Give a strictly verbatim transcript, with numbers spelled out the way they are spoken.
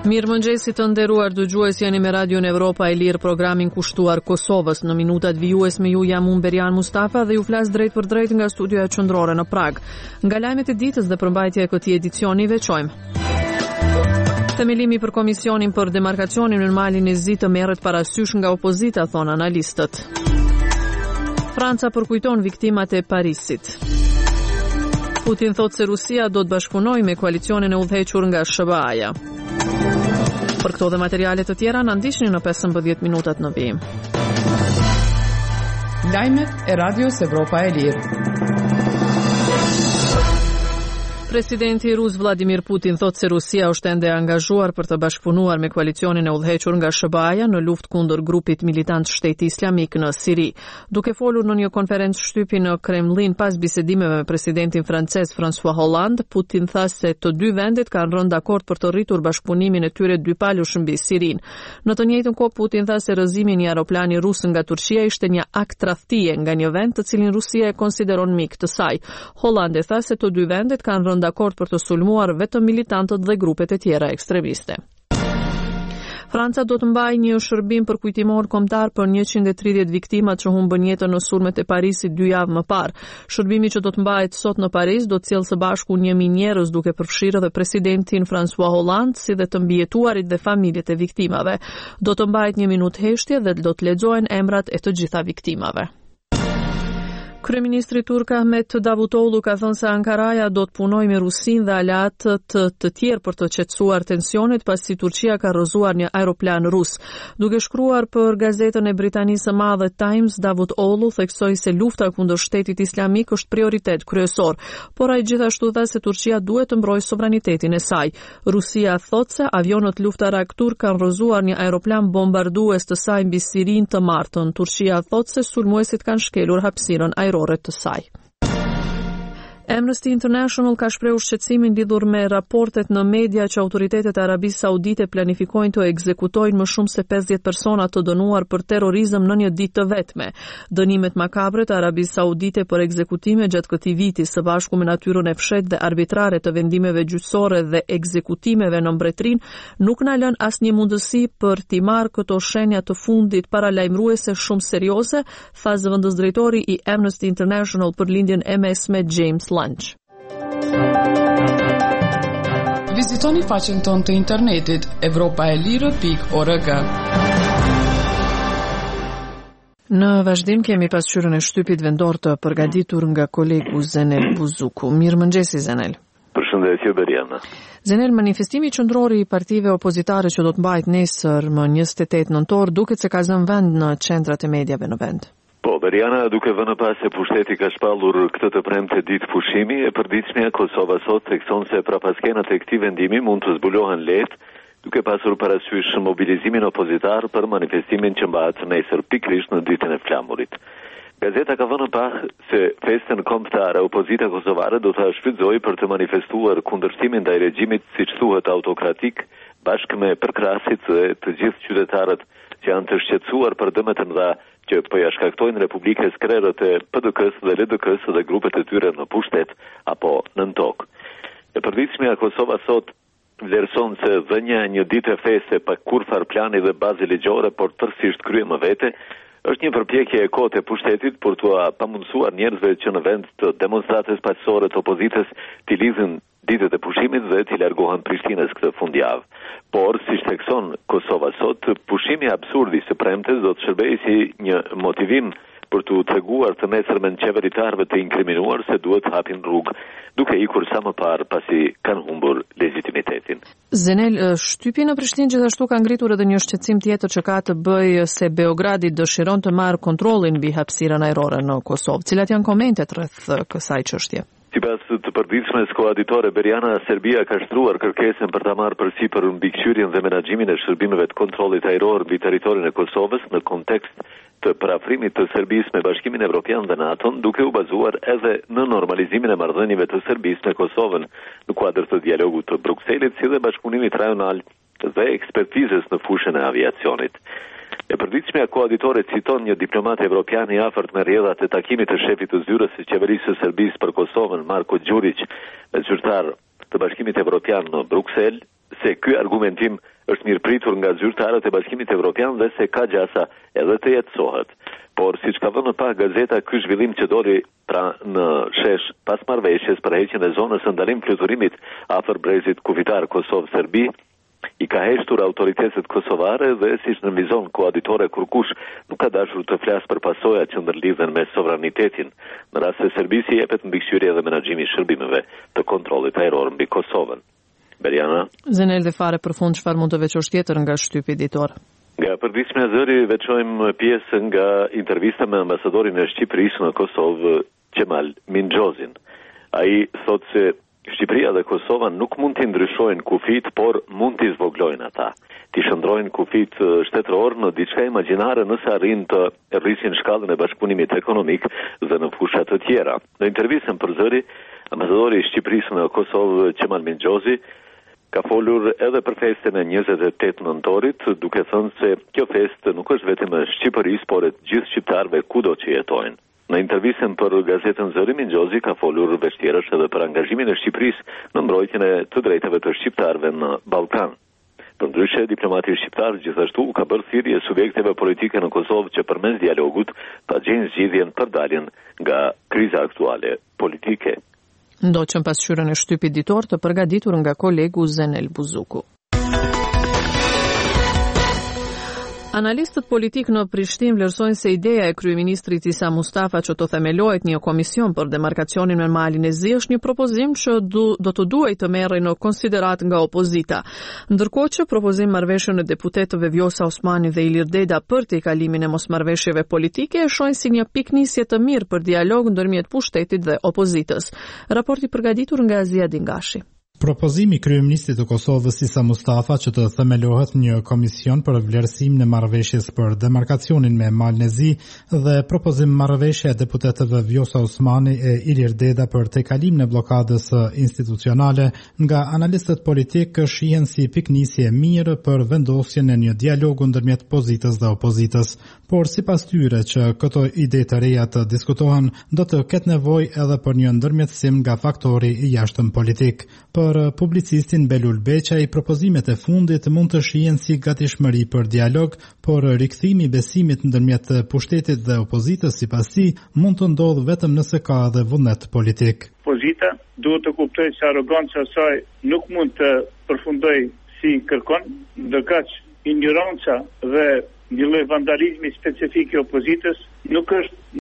Mirëmëngjesi të nderuar dëgjues, jeni me Radion Evropa e Lirë, programin kushtuar Kosovës. Në minutat vijues me ju jam unë Berian Mustafa dhe ju flas drejt për drejt nga studioja qendrore në Prag. Nga lajmet e ditës dhe përmbajtja e këtij edicioni veçojmë. Themelimi për komisionin për demarkacionin në malin e Zi të merret parasysh nga opozita, thon analistët. Franca përkujton viktimat e Parisit. Putin thot se Rusia do të bashkëpunojë me koalicionin e udhëhequr nga S B A-ja. Për këto dhe materiale të tjera na ndiqni në pesëmbëdhjetë minutat në vijim. Lajmet e Radios Evropa e Lirë. Presidenti rus Vladimir Putin thot se Rusia është ende e angazhuar për të bashkëpunuar me koalicionin e udhëhequr nga S B A-ja në luftë kundër grupit militant Shteti Islamik në Siri. Duke folur në një konferencë shtypi në Kremlin pas bisedimeve me presidentin francez François Hollande, Putin tha se të dy vendet kanë rënë dakord për të rritur bashkëpunimin e tyre dypalësh mbi Sirin. Në të njëjtën kohë Putin tha se rrëzimi i një aeroplani rus nga Turqia ishte një akt tradhtie nga një vend të cilin Rusia e konsideron mik të saj. Hollande tha se të dy vendet kanë rënë dakord për të sulmuar vetëm militantët dhe grupet e tjera ekstremiste. Franca do të mbajë një shërbim përkujtimor kombëtar për njëqind e tridhjetë viktimat që humbën jetën në sulmet e Parisit dy javë më parë. Shërbimi që do të mbahet sot në Paris do të sjellë së bashku një mijë njerëz, duke përfshirë edhe presidentin François Hollande, si dhe të mbijetuarit dhe familjet e viktimave. Do të mbahet një minutë heshtje dhe do të lexohen emrat e të gjitha viktimave. Kryeministri turk Ahmet Davutoglu ka thënë se Ankaraja do të punojë me Rusinë dhe aleatët të, të tjerë për të qetësuar tensionet pasi Turqia ka rrëzuar një aeroplan rus. Duke shkruar për gazetën e Britanisë së Madhe Times, Davutoglu theksoi se lufta kundër Shtetit Islamik është prioritet kryesor, por ai gjithashtu tha se Turqia duhet të mbrojë sovranitetin e saj. Rusia thotë se avionët luftarak turk kanë rrëzuar një aeroplan bombardues të saj mbi Sirinë të martën. Turqia thotë se sulmuesit kanë shkelur hapësirën ajrore të saj. Amnesty International ka shprehur shqetësimin lidhur me raportet në media që autoritetet e Arabisë Saudite planifikojnë të ekzekutojnë më shumë se pesëdhjetë persona të dënuar për terrorizëm në një ditë të vetme. Dënimet makabre të Arabisë Saudite për ekzekutime gjatë këtij viti, së bashku me natyrën e fshehtë dhe arbitrare të vendimeve gjyqësore dhe ekzekutimeve në mbretërinë, nuk na lën asnjë mundësi për t'i marrë këto shenja të fundit paralajmëruese shumë serioze, tha zëvendës drejtori i Amnesty International për lindjen e mesme James Lunch. Vizitoni faqen tonë të internetit evropaelire pikë org. Në vazhdim kemi pasqyrën e shtypit vendor të përgatitur nga kolegu Zenel Buzuku. Mirëmëngjesi Zenel. Përshëndetje Beriana. Zenel, manifestimi qendror i partive opozitare që do të mbahet nesër më njëzet e tetë nëntor duket se ka zënë vend në qendrat e mediave në vend. Po, Beriana, duke vënë pas se pushteti ka shpallur këtë të premte ditë pushimi, e përditshmja Kosova sot thekson se prapaskenat e këtij vendimi mund të zbulohen lehtë, duke pasur parasysh mobilizimin opozitar për manifestimin që mbahet nesër pikërisht në ditën e flamurit. Gazeta ka vënë pas se festën kombëtare opozita kosovare do ta shfrytëzojë për të manifestuar kundërshtimin ndaj regjimit, siç thuhet, autokratik, bashkë me përkrahasit e të gjithë qytetarët që janë të shqetësuar për dëmet e mëdha që po ja shkaktojnë Republikës krerët e P D K-s dhe L D K-s dhe grupet e tyre në pushtet apo nën tokë. E përditshmja Kosova sot vlerëson se dhënia një ditë e feste pa kurfar plani dhe bazë ligjore, por tërësisht krye më vete, është një përpjekje e kote e pushtetit për t'u pamundsuar njerëzve që në vend të demonstratës paqësore të opozitës t'i lidhin ditët e pushimit dhe t'i largohen Prishtinës këtë fundjavë. Por, si thekson Kosova sot, pushimi absurdi së premtes do të shërbejë si një motivim për t'u treguar të nesërmen qeveritarëve të inkriminuar se duhet hapin rrugë, duke ikur sa më parë pasi kanë humbur legitimitetin. Zenel, shtypi në Prishtinë gjithashtu ka ngritur edhe një shqetësim tjetër që ka të bëjë se Beogradi dëshiron të marrë kontrollin mbi hapësirën ajrore në Kosovë. Cilat janë komentet rreth kësaj çështje? Sipas të përditshmes koaditore Beriana, Serbia ka shtruar kërkesën për ta marrë përsipër mbikëqyrjen dhe menaxhimin e shërbimeve të kontrollit ajror mbi territorin e Kosovës në kontekst të parafrimit të Serbisë me Bashkimin Evropian dhe NATO-n, duke u bazuar edhe në normalizimin e marrëdhënieve të Serbisë me Kosovën në kuadër të dialogut të Brukselit, si dhe bashkëpunimit rajonal dhe ekspertizës në fushën e aviacionit. E përditshmja koaditore citon një diplomat evropian i afërt me rrjedhat e takimit të shefit të zyrës së qeverisë së Serbisë për Kosovën, Marko Đurić, me zyrtar të Bashkimit Evropian në Bruksel, se ky argumentim është mirëpritur nga zyrtarët e Bashkimit Evropian dhe se ka gjasa edhe të jetësohet. Por siç ka vënë pa gazeta, ky zhvillim që doli pra në shesh pas marrëveshjes për heqjen e zonës së ndalim fluturimit afër brezit kufitar Kosovë-Serbi i ka heshtur autoritetet kosovare dhe siç nënvizon koaditore Kurkush nuk ka dashur të flasë për pasojat që ndërlidhen me sovranitetin, në rast se Serbisë jepet mbikëqyrje dhe menaxhimi i shërbimeve të kontrollit ajror mbi Kosovën. Beriana. Zenel dhe fare përfund, çfarë mund të veçosh tjetër nga shtypi editor? Nga përditshmja e zëri veçojmë pjesë nga intervista me ambasadorin e Shqipërisë në Kosovë, Qemal Minxhozin. Ai thotë se Shqipëria dhe Kosova nuk mund të ndryshojnë kufit, por mund të zvoglojnë ata. Të shndrojnë kufit shtetëror në diçka imagjinare nëse arrin të rrisin shkallën e bashkëpunimit ekonomik dhe në fusha të tjera. Në intervistën për zëri, ambasadori i Shqipërisë në Kosovë, Qemal Minxhozi, ka folur edhe për festën e njëzet e tetë nëntorit, duke thënë se kjo festë nuk është vetëm e Shqipërisë, por e të gjithë shqiptarëve kudo që jetojnë. Në intervistën për gazetën Zëri, Minxhozi ka folur veçtjerësh edhe për angazhimin e Shqipërisë në mbrojtjen e të drejtave të shqiptarëve në Ballkan. Përndryshe, diplomati shqiptar gjithashtu ka bërë thirrje subjekteve politike në Kosovë që përmes dialogut ta gjejnë zgjidhjen për daljen nga kriza aktuale politike. Ndoqën pasqyrën e shtypit ditor të përgatitur nga kolegu Zenel Buzuku. Analistët politik në Prishtinë vlerësojnë se ideja e kryeministrit Isa Mustafa që të themelohet një komision për demarkacionin me malin e Zi është një propozim që du, do të duhej të merrej në konsiderat nga opozita. Ndërkohë që propozim marrëveshjen e deputetëve Vjosa Osmani dhe Ilir Deda për tejkalimin e mosmarrëveshjeve politike e shohin si një piknisje të mirë për dialog ndërmjet pushtetit dhe opozitës. Raporti përgatitur nga Azia Dingashi. Propozimi i kryeministit të Kosovës Isa Mustafa që të themelohet një komision për vlerësim në marrëveshjes për demarkacionin me malin e Zi dhe propozim marrëveshje e deputetëve Vjosa Osmani e Ilir Deda për tejkalimin e blokadës institucionale nga analistët politik shihen si piknisje mirë për vendosjen e një dialogu ndërmjet pozitës dhe opozitës, por sipas tyre që këto ide të reja të diskutohen do të ketë nevojë edhe për një ndërmjetësim nga faktori i jashtëm politik. Për publicistin Belul Beqaj, propozimet e fundit mund të shihen si gatishmëri për dialog, por rikthimi i besimit ndërmjet pushtetit dhe opozitës sipas tij mund të ndodhë vetëm nëse ka edhe vullnet politik. Opozita duhet të kuptojë se arroganca e saj nuk mund të përfundojë si kërkon, ndërkaq ignoranca dhe një lloj vandalizmi specifik i opozitës nuk është